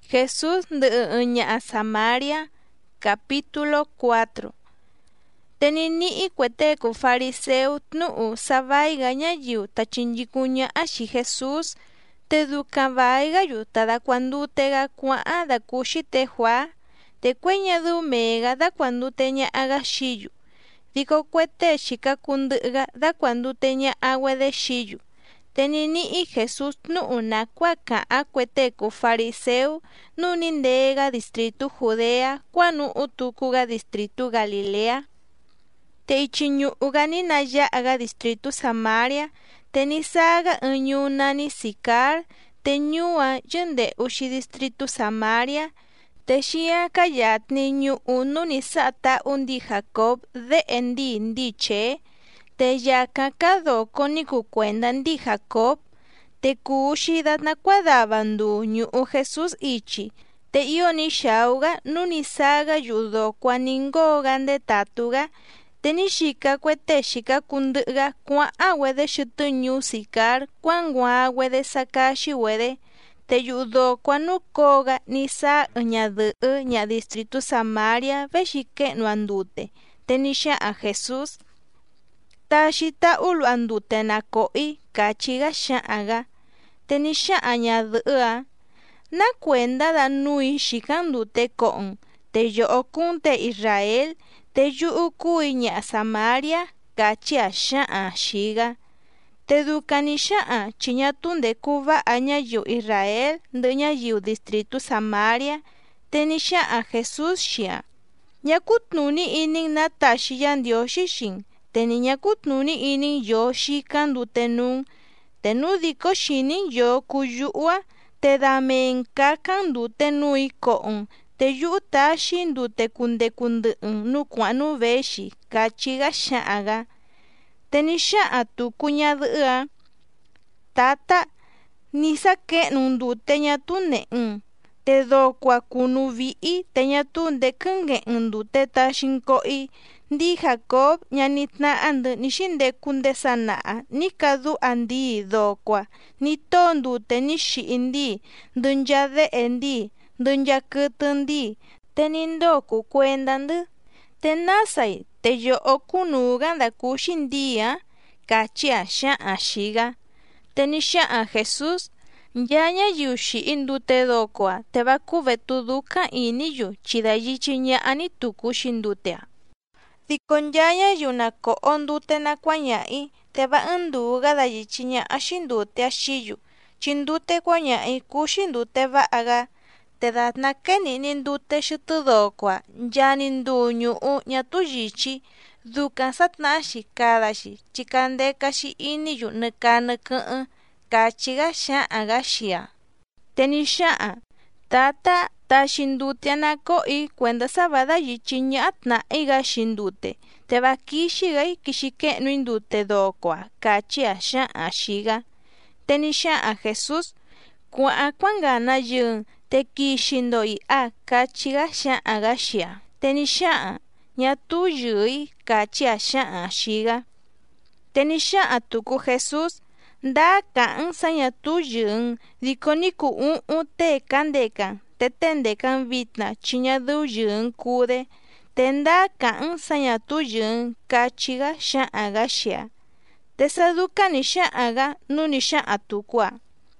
Jesús ndɨ'ɨ Samaria, capítulo 4. Tenini'i kueteku fariseu tnu'u savaiga ñayiu tachinchikuña'axi Jesús, te dukan vaiga-yu tadakuandute-ga kua'an dakuxi Juaa, te kueña mega dakuandute ña'aga xiyu, diko kuete xikaku ndɨ'ɨ-ga dakuandute ña'aguede xiyu. Tenini'i Jesús tnu'u nakua ka'an kueteku fariseu nuni ndee-ga distritu Judea kuanu'u tuku-ga distritu Galilea. Te ichiñu'u-ga ninaya'a-ga distritu Samaria, te nisaa-ga ɨɨn ñuu nani Sicar, te ñuu-a yɨnde'u-xi distritu Samaria, te xi'an kayatni ñu'u nu ni sa'a ta'u ndi Jacob de'e ndi Chee, te yakan kadoko ni kukuenda ndi Jacob, te kuu-xi da nakuadava nduu ñu'u Jesús ichi, te iyo ni xau-ga nu ni saa-ga yu'udokua ningoo-ga ndetatu-ga, te ni xika kuete xikaku ndɨ'ɨ-ga kua'an-güede xɨtɨ ñuu Sicar kuanguaa-güede sakaxi-güede, te yu'udokua nu koo-ga ni saa ɨɨn ñadɨ'ɨ ña distritu Samaria véxi ke'nu-a ndute, te ni xa'an Jesús: "Taxi ta'u lu'a ndute na ko'i", kachi-ga xa'an-ga. Te ni xa'an ñadɨ'ɨ-a: "¿Na kuenda da nui xikan ndute ko'un? Te yo'o kuun tee Israel, te yu'u kui ña'a Samaria", kachi-a xa'an xii-ga. Te dukan ni xa'an chi ñatu ndeku va'a ñayiu Israel ndɨ'ɨ ñayiu distritu Samaria, te ni xa'an Jesús xii-a: "¿Ñakutnuni ining na taxi Yandióxi xiin? Te ni ñakutnuni ining yoo xikan ndute nuun. Te nu diko xining yoo kuyu'u-a, te dame nkakan ndute nui ko'un, te yu'u taxi ndute kundeku ndɨ'ɨn nu kua'an nu véxi", kachi-ga xa'an-ga. Te ni xa'an tuku ñadɨ'ɨ-a: "Tata, ni sake'nu ndute ñatu ne'un, te dokua kunu vi'i te ñatu ndekɨ nge'ɨn ndute taxi nko'i. Ndi Jacob ñanitna'a-ndɨ ni xindeku nde sana'a ni kadu'a ndi dokua, ni too ndute ni xi'i ndi, ndɨ nyade'e ndi, ndɨ nyakɨtɨ ndi, te ni ndoo kukuenda-ndɨ. Te nasai te yo'o kunuu-ga ndakuxi ndi-a", kachi-a xa'an xii-ga. Te ni xa'an Jesús: "Nchaa ñayiu xi'i ndute dokua te va kuvetu dukan ini-yu chi dayichi ña'ani tuku-xi ndute-a. Diko nchaa ñayiu na ko'o ndute na kuaña'i te va ɨɨn nduu-ga dayichi ña'a-xi ndute-a xiyu, chi ndute kuaña'i kuu-xi ndute va'a-ga. Te da nakeni'ni ndute xɨtɨ dokua nchaani nduu ñu'u ñatu yichi, dukan satna'a-xi kada-xi chi kandeka-xi ini-yu nɨ kaa nɨ kɨ'ɨn", kachi-ga xa'an-ga xii-a. Te ni xa'an: "Tata, taxi ndute na ko'i kuenda sa va dayichi ña'a tna'i-ga-xi ndute, te va kixi-gai kixi ke'nui ndute dokua", kachi-a xa'an xii-ga. Te ni xa'an Jesús: "Kua'an kuangana yɨɨn te kixi-ndo i'ya", kachi-ga xa'an-ga xii-a. Te ni xa'an: "Ñatu yɨɨ-i", kachi-a xa'an xii-ga. Te ni xa'an tuku Jesús: "Ndaa ka'an sa ñatu yɨɨ-n, diko ni kuu u'un tee kandekan, te tee ndekan vitna chi ñadɨu yɨɨ-n kuu-de, te ndaa ka'an sa ñatu yɨɨ-n", kachi-ga xa'an-ga xii-a. Te sa dukan ni xa'an-ga nu ni xa'an tuku-a: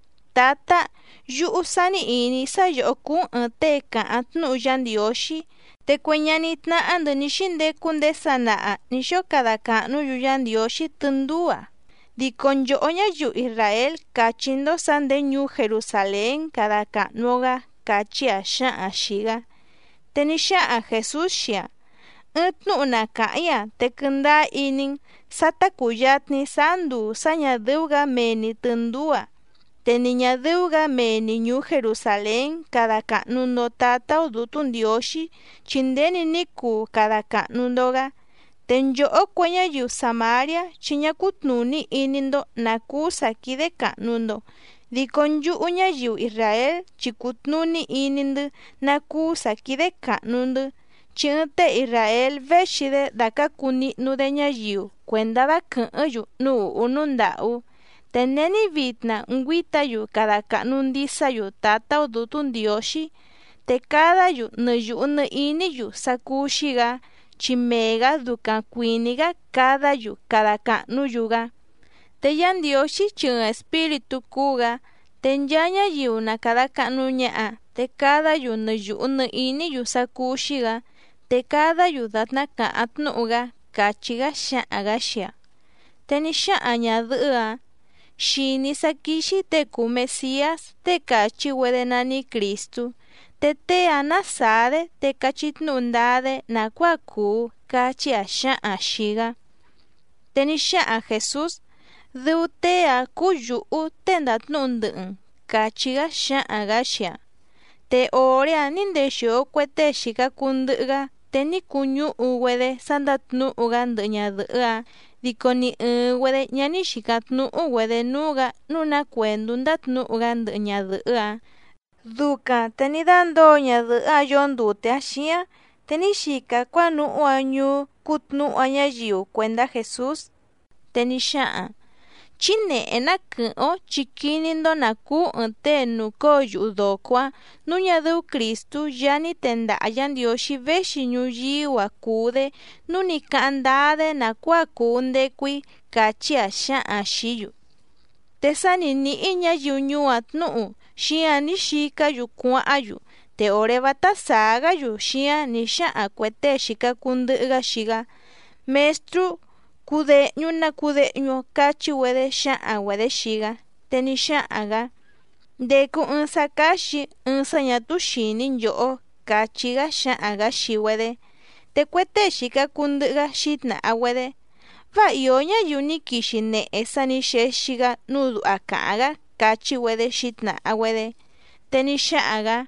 "Tata, yu'u sani ini sa yo'o kuun ɨɨn tee ka'an tnu'u Yandióxi, te kueña nitna'a-ndɨ ni xindeku nde sana'a ni xokada ka'nu-yu Yandióxi tɨnduu-a. Diko nyo'o ñayiu Israel kachi-ndo sa nde ñuu Jerusalén kada ka'nu-o-ga", kachi-a xa'an xii-ga. Te ni xa'an Jesús xii-a: "Ɨɨn tnu'u na ka'in-a te kɨndaa ining, sa ta kuyatni saa nduu sa ñadɨu-ga mee-ni tɨnduu-a, te ni ñadɨu-ga mee-ni ñuu Jerusalén kada ka'nu-ndo Tata-o Dutu Ndióxi chi nde-ni ni kuu kada ka'nu-ndo-ga. Te nyo'o kue ñayiu Samaria chi ñakutnuni ini-ndo na kuu sakide ka'nu-ndo, diko nyu'u ñayiu Israel chi kutnuni ini-ndɨ na kuu sakide ka'nu-ndɨ, chi ɨɨn tee Israel véxi-de dakaku ni'nu-de ñayiu kuenda va kɨ'ɨn‑yu nu u'u nu nda'u. Teneni vitna ngwitayu kada kanundisayu tata udutun dioshi, te kadayu nuyu nu iniyu sakushiga, chimega duka kuiniga kadayu kada kanuyuga. Te yan dioshi chun espiritu kuga, tenyanya yuna kada kanunya te kadayu nuyu nu iniyu sakushiga, te kadayu datna kaatnuga kachiga sha'aga shia. Teni sha'anya dhua, shini sakishi te ku Mesías te kachi wedenani Kristu, te anasade te kachitnundade na kwaku kachi asha'a shiga. Teni sha'a Jesús, dhutea kuyu'u te ndatnundun kachiga sha'aga shia. Te orea nindexio kwete shiga kunduga, teni kuñu'u wede sandatnu'uga nduña dhua, dikoni wede ñani xikatnu'u wede nuga nuna kuendu ndatnu'uga nduña dhua. Duka teni dandoña dhua yondute axia, teni xika kuanu'ua ñu kutnu'ua ñayiu kuenda Jesús. Teni xa'a, chine'ena kɨ'ɨn chikinindo naku te nuko yu'u dokua nuña dhu Kristu yani tenda'a Yandioxi vexi ñuyiwa kude nuni ka'andade nakua kuu ndekui kachi axa'a xiyu. Te sanini'i ñayiu ñua tnu'u xia ni xikayu kua'ayu, te ore batasagayu xia ni xa'a kuete xika kundu'uga xiga, Mestru kude'ñu na kude'ñu kachi wede xa'a wede xiga. Teni xa'aga, ndeku sakaxi sañatu xini nyo'o kachiga xa'aga xi wede, te kuete xika kundu'uga xitna'a wede. Va iyo ñayiu ni kixi ne'e sani xexiga nudu'a ka'aga kachi wede xitna'a wede. Teni xa'aga,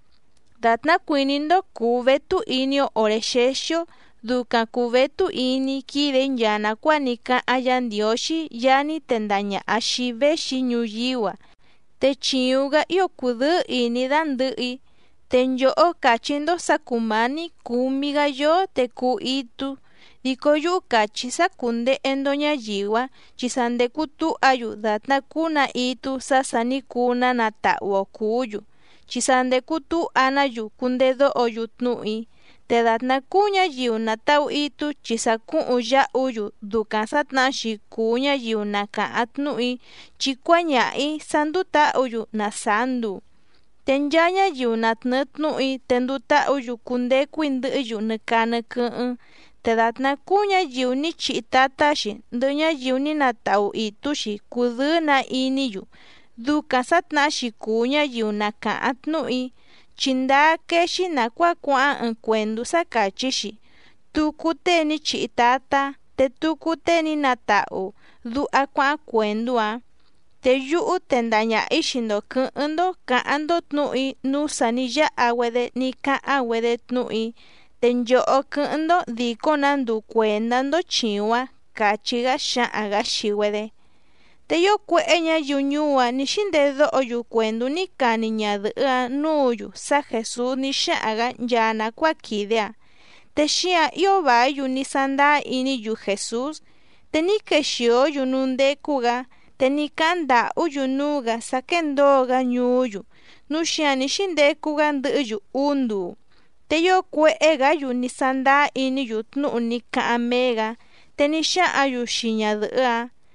datna kuinindo kuvetu inio ore xexio, duka kuvetu ini kide nyana kuani ka'a Yandioxi yani tendaña'a xi vexi ñuyiwa, te chiuga iyo kudɨ ini dandɨ'i, te nyo'o kachindo sakumani kumiga yo te ku itu, diko yu'u kachi sakunde'endo ñayiwa chisandeku tu'ayu datna kuna itu sasani kuna nata'uo kuyu, chisandeku tu'anayu kundedo'oyu tnu'i, te datna ku ñayiu nata'u itu chisaku'u ya'uyu duka satnaxi ku ñayiu naka'a tnu'i chikuaña'i sanduta'uyu nasandu. Te nya ñayiu natnɨ tnu'i te nduta'uyu kundekui ndɨ'ɨyu nɨka nɨkɨ'ɨn, te datna ku ñayiu ni chi'i tataxi ndɨ ñayiu ni nata'u ituxi kudɨ na iniyu, duka satnaxi ku ñayiu naka'a tnu'i, chindaa kexi nakua kua'an kuendu sakachixi, tuku te ni chi'i tata, te tuku te ni nata'u du'a kua'an kuendu'a. Te yu'u tendaña'i xindo kɨ'ɨndo ka'ando tnu'i nu sani ya'a wede ni ka'an wede tnu'i, te nyo'o kɨ'ɨndo diko na ndu kuendando chiu'a kachiga xa'aga xi wede. Te yo kue'e ñayiu ñua ni xindedo'oyu kuendu ni kani ñadɨ'ɨa nuyu sa Jesús ni xa'aga nyana kuakidea, te xia iyo vayu ni sandaa iniyu Jesús, te ni kexioyu nu ndekuga, te ni ka'anda'uyu nuga sakendoga ñuuyu, nu xia ni xindekuga ndɨ'ɨyu undu, te yo kue'egayu ni sandaa iniyu tnu'u ni ka'an mega, te ni xa'ayu xi ñadɨ'ɨa.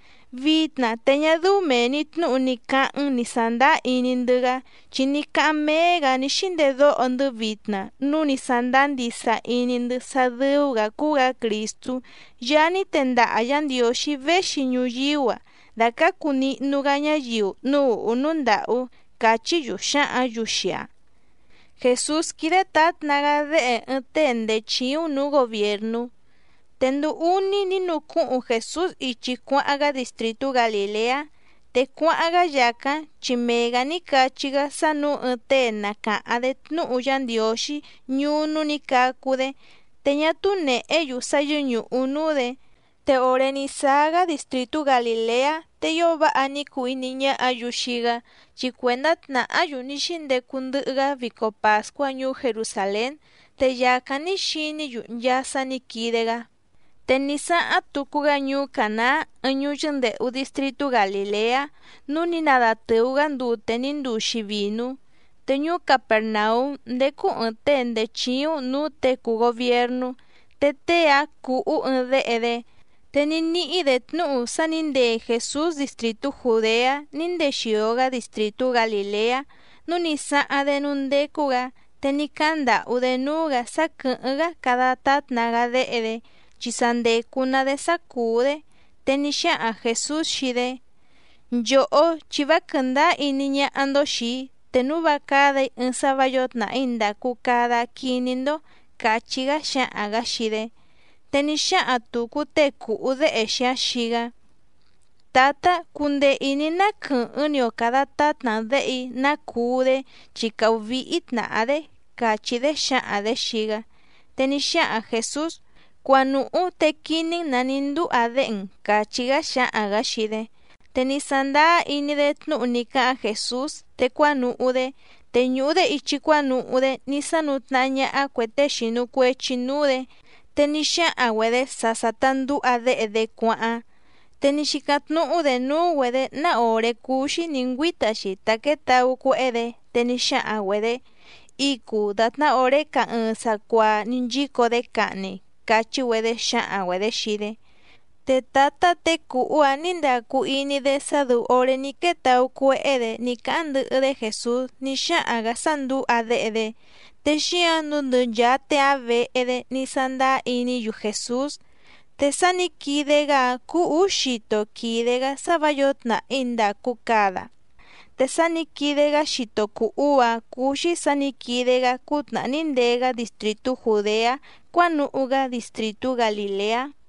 Vitna te ñaduu meni tnu'u ni ka'an ni sandaa ini ndɨga, chi ni ka'an mega ni xindedo'o ndɨ vitna nu ni sandaa ndisa ini ndɨ sadɨuga kuga Kristu yani tenda'a Yandioxi vexi ñuyiwa dakaku ni'nuga ñayiu nu'u nu nda'u kachiyu xa'ayu xia. Jesús kide tatnaga de'e te ndechiun nu gobiernu. Te ndu uni ni nuku'un Jesús ichi kua'aga distritu Galilea, te kua'aga yakan chimega ni kachiga sanu te naka'ade tnu'u Yandioxi ñunu ni kakude, te ñatu ne'eyu sayɨñu'u nude. Te ore ni saga distritu Galilea te yo va'a ni kuini ña'ayu xiga chi kuenda tna'ayu ni xindeku ndɨ'ɨga viko Pascua ñuu Jerusalén, te yakan ni xiniyu nyasa ni kidega. Tenisa atukuga ñu kana ñu yende u distrito Galilea, nuni nada teuga ndu tenindu shivinu. Teñu Capernaum ndeku te ndechiu nu te ku gobierno, tetea ku de tenini de tnu saninde Jesús distrito Judea, ninde shioga distrito Galilea, nuni saa de nundekuga, tenikanda udenuga sakuga kada tatnaga de chisande kuna de sakude, tenisha a Jesús shide. Yo chivakanda ininya andoshi, tenuba kada insabayot na inda kukada kinindo, kachiga sha agashide. Tenisha atukute kuude esha shiga. Tata kunde ini na kunyo kada tatna dei na kude chika uvi itna ade kachide sha ade shiga. Tenisha a Jesús kwanu tekini nanindu aden kachiga sha agashide. Tenisanda ini de tnunika a Jesús te kwanu ude teñude ichikwanu ude nisanutnaña a kwete shinu kwechinude. Tenisha awede sasatandu ade de kwaa. Tenishikatnu ude nu wede na ore kushi ningwitashi taketa ukwede tenisha awede. Iku datna ore ka sakwa ninjiko de kane kachi wede sha awede shide. Te tata te kuua ninda ku ini de sadu ore niketa ukwede nikandu de Jesús nisha agasandu ade. Te shiandu ya te ave ede nisanda ini yu Jesús. Te sani kidega ku ushito kidega sabayotna inda kukada. Te sani kidega shito kuua kushi sani kidega kutna nindega distrito Judea kwanu uga distrito Galilea.